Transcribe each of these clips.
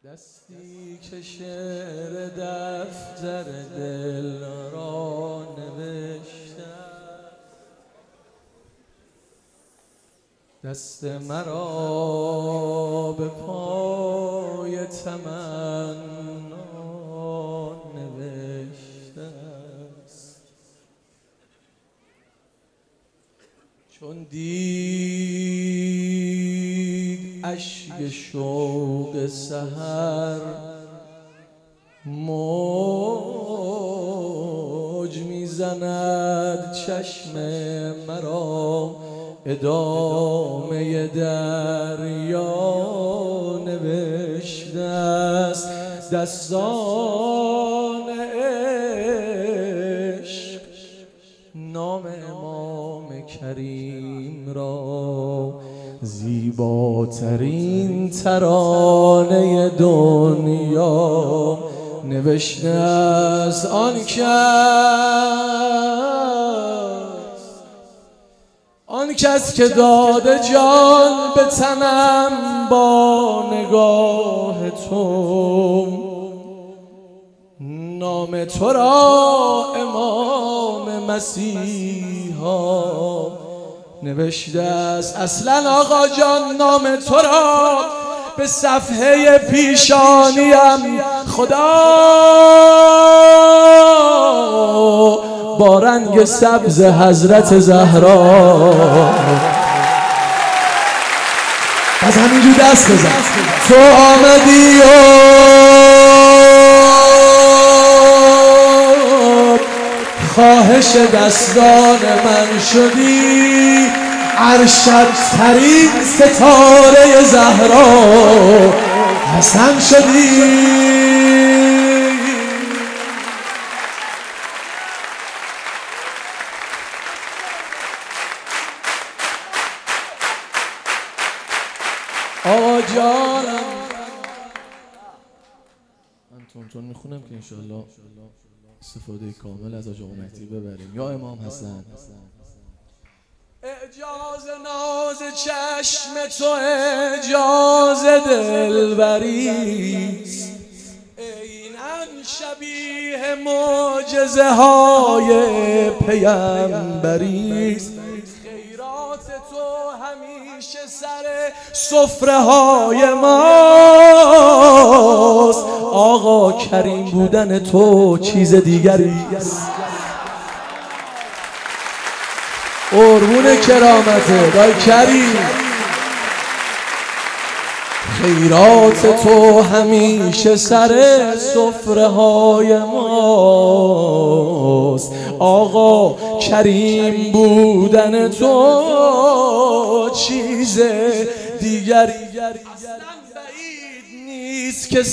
دستی که شعر دفتر دل را نوشته، دست مرا به پای تمنا نوشته است. چون دید اشک شوق سحر موج میزند چشم مرا، ادامه دریا نوشته است. دستان عشق نام امام کریم را، زیباترین ترانه دنیا نوشته است. آن کس که داده جان به تنم با نگاه تو، نام تو را امام مسیحا نوشته است. اصلا آقا جان نام تو را به صفحه پیشانیم خدا با رنگ سبز حضرت زهرا. از همینجور دست بزن. تو آمدی و خواهش دستان من شدی، ارشد ترین ستاره زهرا حسن شدی. آقا جانم من تون میخونم که انشالله استفاده کامل از آقا مهدی ببریم. یا امام حسن، اعجاز ناز چشم تو اعجاز دلبریست، عیناً شبیه معجزه های پیمبریست. خیرات تو همیشه سر سفره های ماست، آقا کریم بودن تو چیز دیگریست. قربون کرامته دای کریم. خیرات تو همیشه سر سفره های ماست، آقا کریم بودن تو چیز دیگری. اصلا بعید نیست که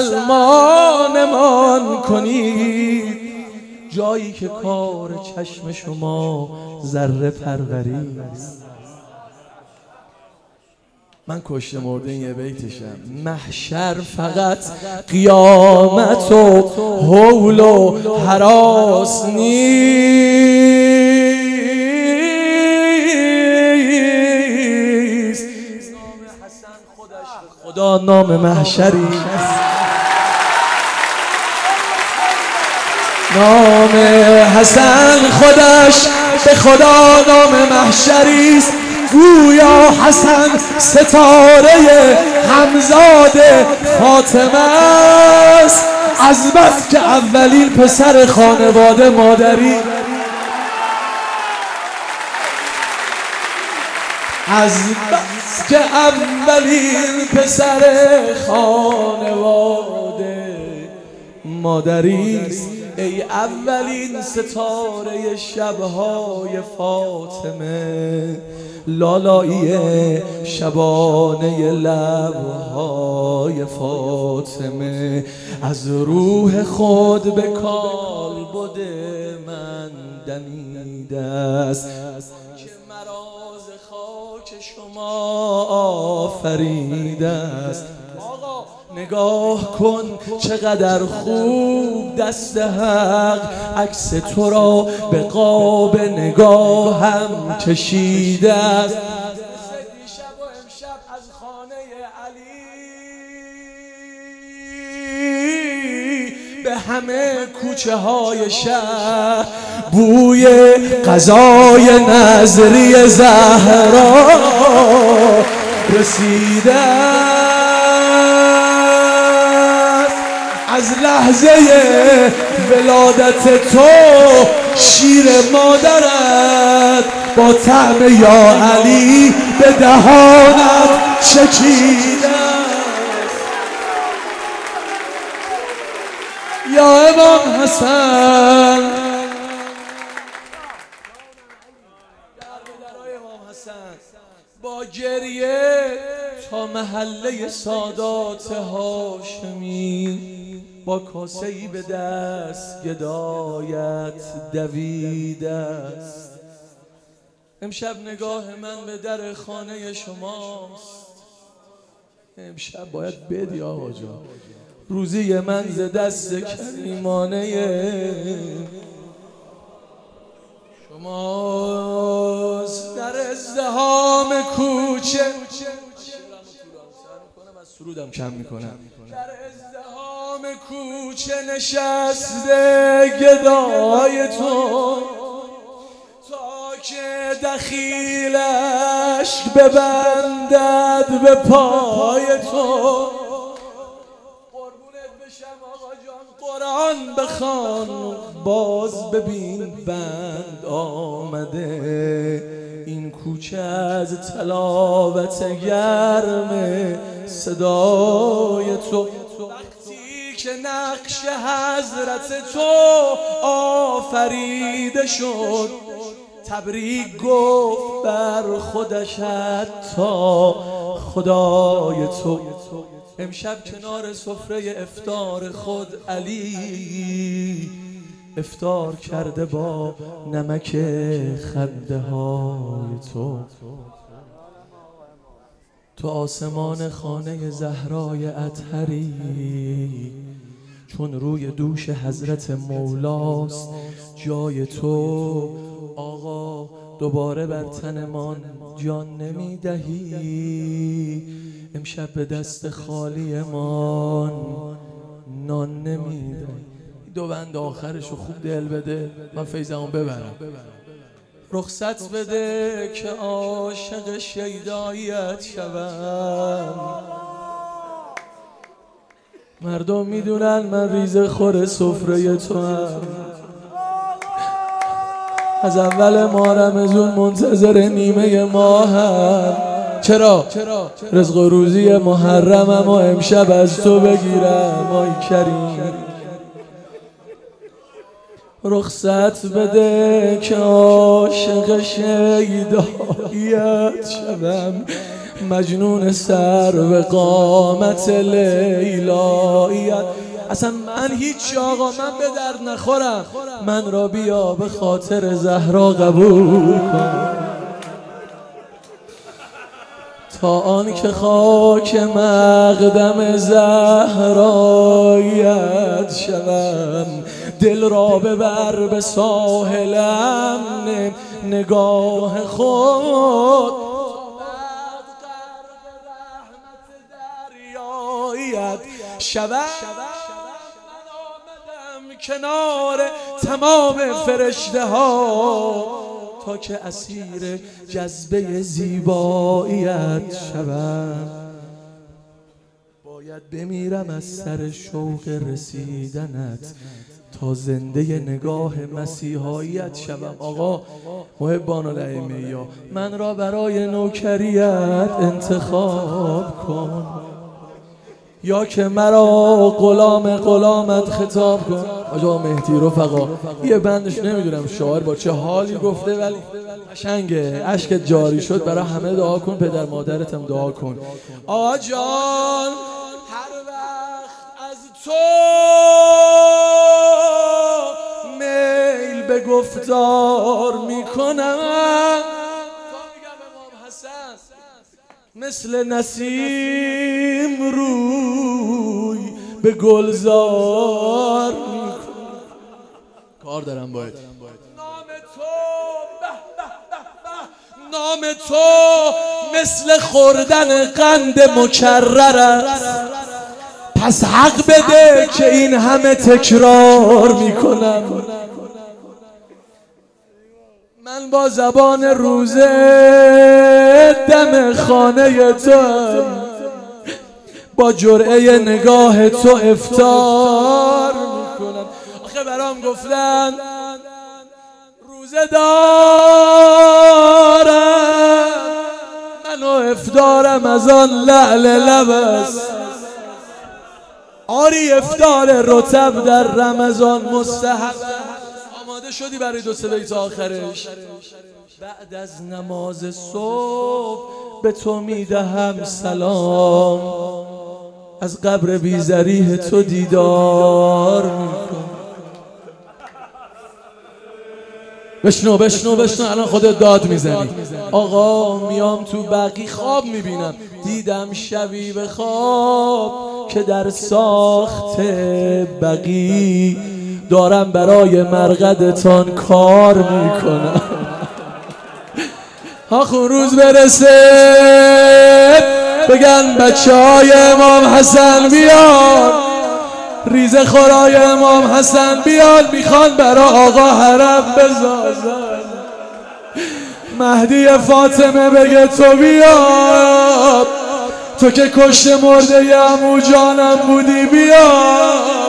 سلمانمان کنید، جایی که کار چشم شما ذره پروریست. من کشته مرده یه بیتشم. محشر فقط قیامت و هول و هراس نیست، نام حسن خودش به خدا نام محشری است. نام حسن خودش به خدا نام محشری است. گویا حسن ستاره همزاد فاطمه است، از بس که اولین پسر خانواده مادری، از بس که اولین پسر خانواده مادری است. ای اولین ستاره شبهای فاطمه، لالایی شبانه لبهای فاطمه، از روح خود به کالبد من دمیده است، که مراز خاک شما آفریده است. آقا نگاه کن چقدر خوب دست حق عکس تو را به قاب نگاهم کشیده است. دیشب و امشب از خانه علی همه کوچه های شهر بوی غذای نظری زهرا رسیده از لحظه ولادت تو شیر مادرت با طعم یا علی به دهانت چکیده یا امام حسن با گریه تا محله سادات هاشمی با کاسه‌ای به دست گدایت دویده است. امشب نگاه من به در خانه شماست. امشب باید بدی آقا جان، روزی من ز دست کریمانه شماست. در ازدحام کوچه سرودم کم میکنم، در ازدحام کوچه نشسته گدای تو تا که دخیلش ببندد به پای تو. قربونت بشم آقا جان، قرآن بخوان باز ببین بند آمده. این کوچه از تلاوت گرم صدای تو، وقتی که نقش حضرت تو آفریده شد تبریک گفت بر خودش حتی خدای تو. امشب کنار سفره افطار خود علی افطار کرده با نمک خنده های تو. تو آسمان خانه زهرای اطهری چون روی دوش حضرت مولاست جای تو. آقا دوباره بر تنمان جان نمیدهی، امشب به دست خالیمان نان نمیدهی. دو بند آخرشو خوب دل بده، من فیضمو ببرم. رخصت بده که عاشق شیداییت شوم. مردم میدونن من ریزه خور سفره تو هم. از اول ماه رمضان منتظر نیمه ماهم. چرا؟ رزق و روزی محرمم و امشب از تو بگیرم آی کریم. رخصت بده که عاشق شیداییت شوم. مجنون سر به قامت لیلاییت. اصلا من هیچ آقا من به درد نخورم، من را بیا به خاطر زهرا قبول کن تا آن که خاک مقدم زهرایت شوم. دل را ببر به ساحل امن نگاه خود دریایت شوم. من آمدم کنار تمام فرشته ها تا که اسیر جذبه زیباییت شوم. باید بمیرم از سر شوق رسیدنت تا زنده نگاه مسیحاییت شوم. آقا محبان الائمه یا من را برای نوکریت انتخاب کن، یا که مرا غلامت خطاب کن. آقا مهدی رفقا یه بندش نمیدونم شاعر با چه حالی گفته ولی قشنگه، اشک جاری شد. برای همه دعا کن، پدر مادرتم دعا کن. آقا جان هر وقت از تو میل به گفتار میکنم مثل نسیم روی به گلزار میکنم. کار دارم باید. نام تو مثل خوردن قند مکرر است. پس حق بده که این همه تکرار میکنم. من با زبان روزه دم خانه تو، با جرعه نگاه تو افطار میکنم. آخه برام گفتن روزه دارم، منو افطارم از آن لعل لب است. آری افطار رطب در رمضان مستحب. آماده شدی برای 2-3 بیت آخرش؟ بعد از نماز صبح به تو میدهم سلام، از قبر بیزریح تو دیدار میکنم. بشنو الان خودت داد میزنی. آقا میام تو بقی خواب میبینم، دیدم شبی به خواب که در ساخت بقی دارم برای مرقدتان کار میکنم. آخون روز برسه بگن بچه های امام حسن بیان، ریزه خورای امام حسن بیان، میخوان برا آقا حرم بزازن. مهدی فاطمه بگه تو بیا، تو که کشته مرده عمو جانم بودی بیا.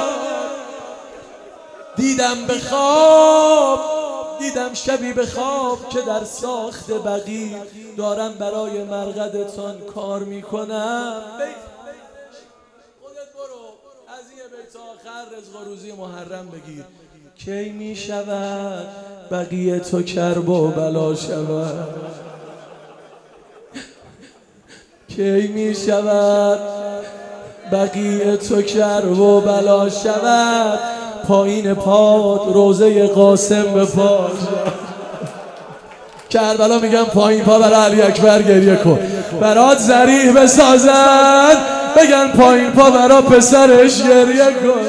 دیدم شبی به خواب که در ساخت بقی دارم برای مرقدتان کار میکنم. خودت برو از یه بیت آخر رزق و روزی محرم بگیر. کی می شود بقیه تو کرب و بلا شود، کی می شود بقیه تو کرب و بلا شود، پایین پاد روزه قاسم به پا کربلا میگم پایین پا برای علی اکبر گریه کن، برات ذریح بسازن بگن پایین پا برا پسرش گریه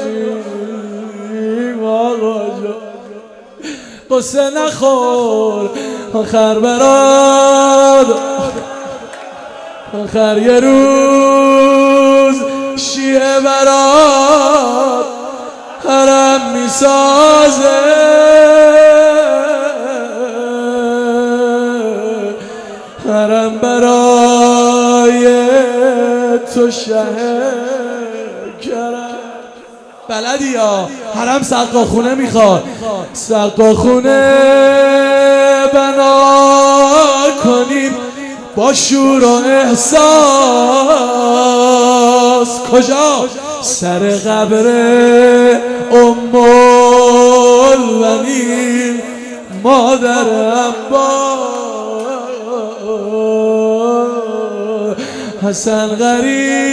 کنیم. آقا جان قصه نخور، آخر برات آخر یه روز شیعه برات حرم میسازه، حرم برای تو شهر کرم. بلدی یا حرم سقاخونه میخواد، سقاخونه بنا کنیم با شور و احساس. کجا؟ سر قبر ام البنین مادر عباس حسن غریب